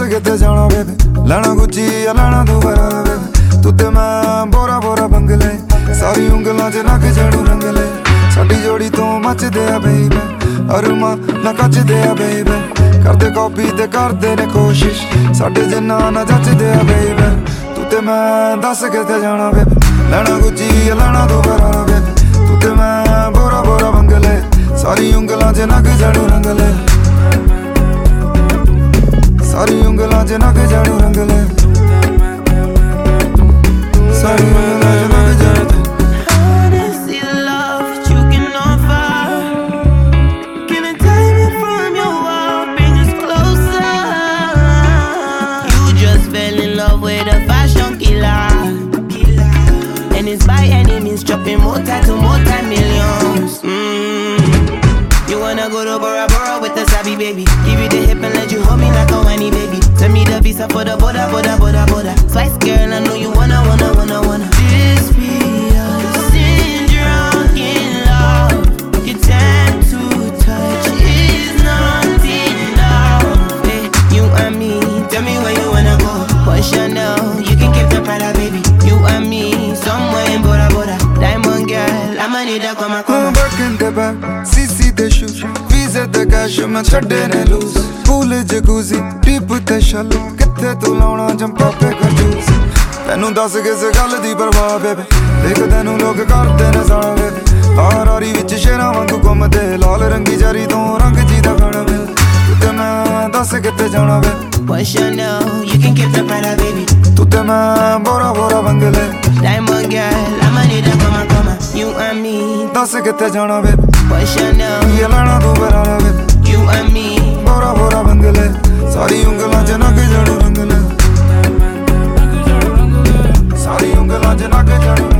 किते जाना बेबे लेना गुच्ची या लेना दोबारा बेबे तू ते मैं बोरा बोरा बंगले सारी उंगलां च नक जड़ू रंगले साडी जोड़ी तो मचदे आ बेबे अरुमा ना कचदे आ बेबे करदे कॉपी ते करदे ने कोशिश साडे जिन्ना ना जचदे आ बेबे तू ते मैं दस किते जाना बेबे लेना गुच्ची या लेना दोबारा बेबे तू ते मैं बोरा बोरा बंगले सारी उंगलां च नक जड़ू रंगले सारी उंगलां च नक जड़ू रंगले सारी उंगलां च नक जड़ू By any means, dropping more to multi-millions. You wanna go to Bora Bora with the savvy baby? Give you the hip and let you hold me like a whiny baby. Send me the visa for the border. Spice girl, I know you wanna. This be us in drunk in love. Your time to touch is not enough. Hey, you and me, tell me where you wanna go. What's Chanel? You can keep the Prada, baby. You and me. Somewhere in Bora Bora, diamond girl, I'ma need a come. Back in the back, CC the shoes, visa the cash, मैं छड़े ने lose. Pool jacuzzi, deep the shallow, कित्थे तू लाउना Zampa पे कर juice. तैनू दस किस गल दी परवाह बेबे, देख तैनू लोग करदे ने साड़ा बेबे. हारारी विच शेरां वांगू घुमदे, लाल रंगी जारी तो रंग जीदा खाना बेबे. तू ते मैं दस कित्ते जाना बेबे. What's your know? You can keep the Prada, baby. तू ते मैं बोरा बोरा बंगले. Diamond girl, I'ma need a come. You and me. दस कित्ते जाना बेबे. What's your know? ये लेना तू बराना बेबे. You and me. बोरा बोरा बंगले. सारी उंगलां च नक जड़ू रंगले. सारी उंगलां च नक जड़ू